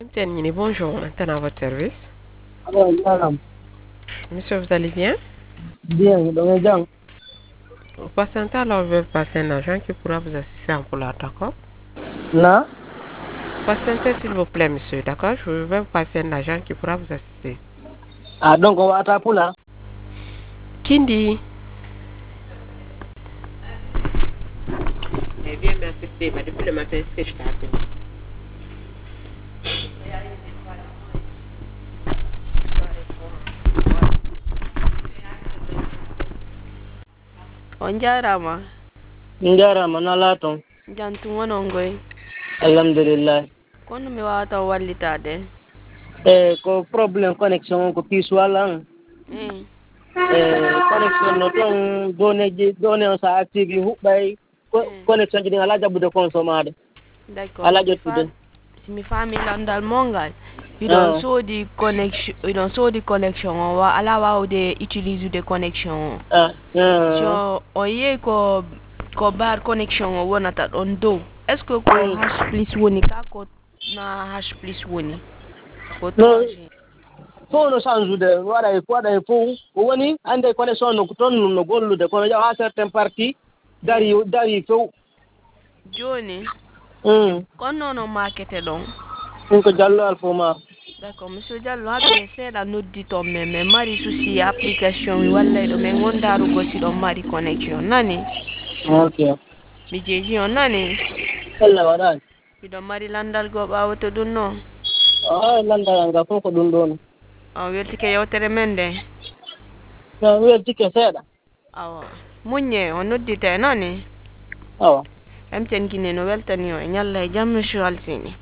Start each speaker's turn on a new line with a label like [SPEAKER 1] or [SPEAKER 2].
[SPEAKER 1] Bonjour, maintenant à votre service.
[SPEAKER 2] Alors, madame,
[SPEAKER 1] Monsieur, vous allez bien?
[SPEAKER 2] bien, donc, Jean,
[SPEAKER 1] Patientez, alors je vais passer un agent qui pourra vous assister en poulard, d'accord?
[SPEAKER 2] là,
[SPEAKER 1] Patientez, s'il vous plaît, monsieur, d'accord? Je vais vous passer un agent qui pourra vous assister.
[SPEAKER 2] ah, donc, on va attraper là.
[SPEAKER 1] Kindi. Elle vient m'assister, mais depuis le matin, est-ce que je t'ai appelé?
[SPEAKER 3] On jarama
[SPEAKER 2] Njara, manalaton.
[SPEAKER 3] jantu wonon goy
[SPEAKER 2] Alhamdulillah.
[SPEAKER 3] kono mi wawata wallitade
[SPEAKER 2] Ko problem connection ko piswalang.
[SPEAKER 3] mm.
[SPEAKER 2] Connection no ton done on sa active hubay connection jidi ala jabude consomade.
[SPEAKER 3] D'accord
[SPEAKER 2] Ala jotude.
[SPEAKER 3] simi fami landal mongal
[SPEAKER 2] Ah,
[SPEAKER 3] idon sodi connection o wa ala wawde utilise de connection o so o yehi ko bar connection o wonata ɗon dow est ce que ko h plus woni ka ko na h plus woni ko
[SPEAKER 2] no
[SPEAKER 3] 3g
[SPEAKER 2] fo no change waɗa e fo o woni ande connection no ton no gollude kono jaw ha certain partie dari few.
[SPEAKER 3] joni kon nono makete ɗon
[SPEAKER 2] ɗum ko jallo alfoma.
[SPEAKER 3] d'accord monsieur Diallo habe seeɗa nodditon men min mari souci application wallay ɗo min gondarugo si ɗon mari connexion nani
[SPEAKER 2] Ok.
[SPEAKER 3] mi jeeji on nani
[SPEAKER 2] Allah waɗani.
[SPEAKER 3] miɗon mari landal goo ɓawoto ɗum noon
[SPEAKER 2] Landal nga fof ko ɗum ɗon.
[SPEAKER 3] on weltike yewtere men nde
[SPEAKER 2] mi weltike seeɗa.
[SPEAKER 3] awa muñe on noddite nani
[SPEAKER 2] awa
[SPEAKER 3] emten guine no weltani o e ñalla e jam monsieur Alsini